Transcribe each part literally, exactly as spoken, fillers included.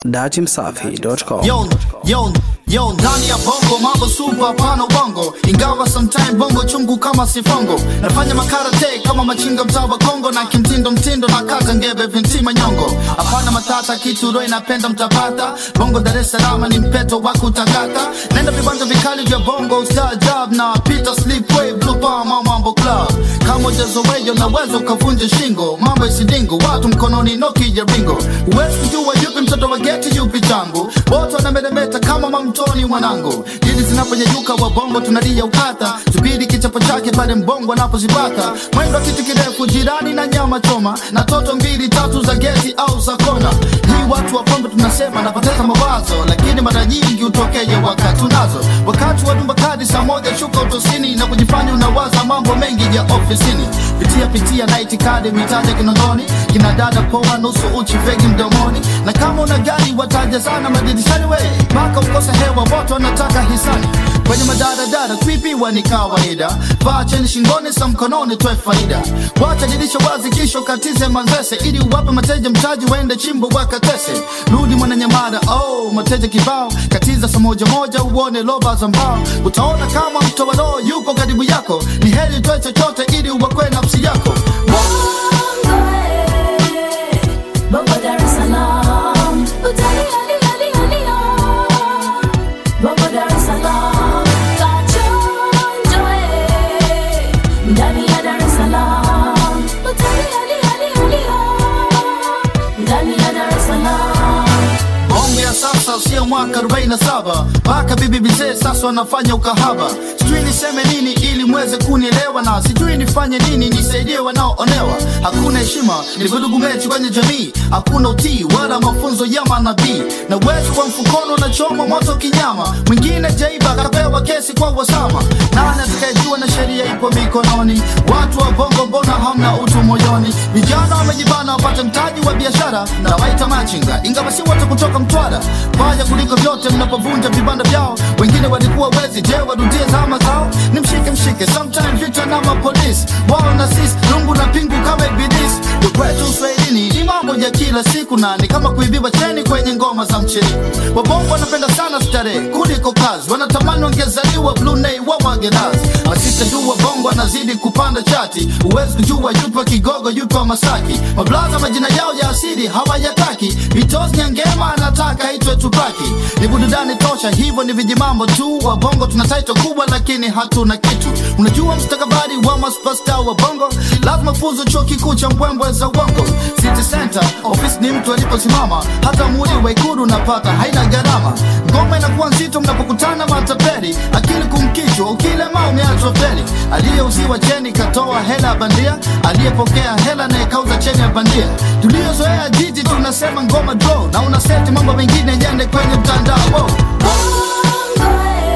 dati msafi dot com. Yo, yo, yo, ndani ya bongo mambo super pano bongo. Ingawa sometime bongo chungu kama sifongo. Nafanya makarate kama machinga mtawa Kongo. Na kimtindo mtindo na kaza ngebe vintima nyongo. Hapana matata kitu roe napenda mtapata. Bongo Dar es Salaam ni mpeto wa kutakata. Nenda vibanda vikali vya bongo star job na Peter Sleepway Blue Palm mambo club. Kama ujazoweyo na wezo ukavunja shingo. Mambo isidingo watu mkononi noki ya ringo. Uwezi kujua yupi mtoto wa geti yupi changu. Boto na medemeta kama mamtoni mwanangu. Dili zinaponyeyuka wa bongo tunalia ukata. Subiri kichapo chake pale mbongo anapozipata. Mwendo kitu kirefu jirani na nyama choma. Na toto mbili tatu za geti au za kona. Hii watu wa bongo tunasema napoteza mawazo. Lakini mara nyingi utokeye wakati unazo. Wakati wa dumba kadi saa moja shuka utosini. Na kujifanya unawaza mambo mengi ya ofisini. Pitia pitia na itikadi mitaja kinondoni. Kina dada poa nusu uchi fegi mdomoni. Na kama una gari wataja sana madirishani we. Maka ukose hewa watu wanataka hisani. Kwenye madada dada kuipiwa ni kawaida. Vaa cheni shingoni sa mkononi toe faida. Wacha dirisha wazi kisho katize manzese. Ili uwape mateja mtaji waende chimbo wakatese. Rudi mwana nyamada oh mateja kibao. Katiza sa moja moja uone loba za mbao. Utaona kama mtoa roho yuko karibu yako. Ni heri toe chochote ili uwakwe nafsi yako. Bongo eh, Bongo Dar es Salaam. Utali ali ali ali oh. Bongo Dar es Salaam. Kachonjo eh, ndani ya Dar es Salaam. Utali ali ali ali oh. Ndani ya Dar es Salaam. Bongo ya sasa sio mwaka arobaini na saba. Baka bibi bizee sasa wanafanya ukahaba. Sijui niseme nini ili mweze kunielewa. Na sijui nifanye nini nisaidie wanaoonewa. Hakuna heshima ni vudugu mechi kwenye jamii. Hakuna utii wala mafunzo ya manabii. Na wezo wa mfukono na choma moto kinyama. Mwingine jaiba kapewa kesi kwa wasama. Nani atakayejua na sheria ipo mikononi. Watu wa bongo mbona hamna utu moyoni. Vijana wamejibana wapate mtaji wa biashara. Na waita machinga ingawa si wote kutoka Mtwara. Fanya kuliko vyote mnapovunja vibanda vyao. Wengine walikuwa wezi je warudie zama zao. Ni mshike mshike sometime vita na mapolisi. Wao na sisi lungu na pingu kama ibilisi. Kwetu Swahilini ni mambo ya kila siku. Na ni kama kuibiwa cheni kwenye ngoma za mchini. Wabongo wanapenda sana starehe kuliko kazi. Wanatamani wangezaliwa Blue Nay wa wagenazi. Masista juu wa bongo wanazidi kupanda chati. Uwezi kujua yupo Kigogo yupo Masaki. Mablaza majina yao ya asili hawayataki. Vitozi Nyangema anataka itwe Tupaki. Ni burudani tosha hivyo ni vijimambo tu. Wa bongo tuna title kubwa lakini hatuna kitu. Unajua mstakabali wa masuperstar wa bongo. Lazima fuzu chuo kikuu cha mbwembwe za uongo. City Center, office ni mtu aliposimama. Hata muli wa Ikulu unapata haina gharama. Ngoma inakuwa nzito mnapokutana matapeli. Akili kumkichwa ukilema umeachwa feli. Aliyeuziwa cheni katoa hela bandia. Aliyepokea hela na ikauza cheni ya bandia. Tuliozoea jiji tunasema ngoma draw. Na unaseti mambo mengine yende kwenye mtandao. Wow. Bongo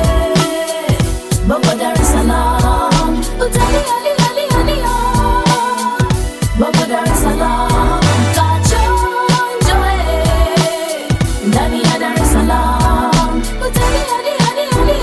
eh, Bongo Dar es Salaam. Utali ali ali ali oh. Bongo Dar es Salaam. Kachonjo eh, ndani ya Dar es Salaam. Utali ali ali ali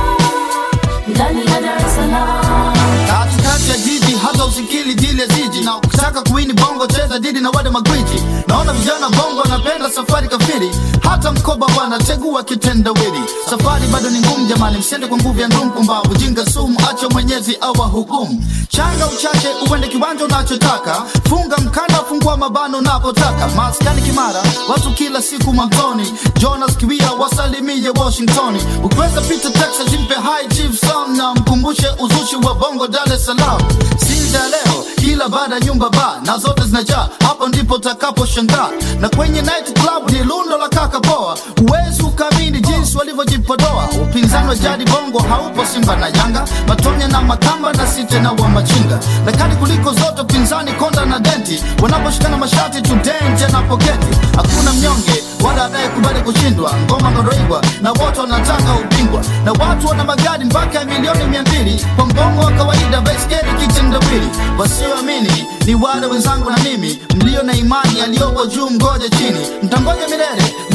oh. Ndani ya Dar es Salaam. Katikati ya jiji hata usikili dili ya ziji. Na ukitaka kuwini bongo cheza dili na wade magwiji. Naona vijana bongo wanapenda safari kafiri. Hata mkoba wanategua kitendawili. Safari bado ni ngumu jamani. Msiende kwa nguvu ya ndumu kumbavu. Jinga sumu acho mwenyezi awa hukumu. Changa uchache uwende kiwanja unachotaka. Funga mkanda fungua mabano unapotaka. Maskani Kimara watu kila siku Mantoni. Jonas Kiwia wasalimie Washingtoni. Ukweza pita Texas impe high chief song. Na mkumbushe uzushi wa bongo Dar es Salaam. Sinja leo kila baada nyumba ba. Na zote zinajaa hapo ndipo takapo shangaa. Na kwenye night club ni lundo la kaka poa. Uwezi ukamini jinsi walivyojipodoa. Upinzani wa jadi bongo haupo Simba na Yanga. Matonya na Makamba na Site na Wamachinga. Lakini kuliko zote pinzani Konda na Denti. Wanaposhikana mashati tu denje na poketi. Hakuna mnyonge wala anayekubali kushindwa. Ngoma ngoroigwa na wote wanataka ubingwa. Na watu wana magari mpaka ya milioni mia mbili. Kwa mbongo wa kawaida baiskeli kitendawili. Wasioamini ni wale wenzangu na mimi. Mlio na imani aliyoko juu mgoja chini. Mtangoja milele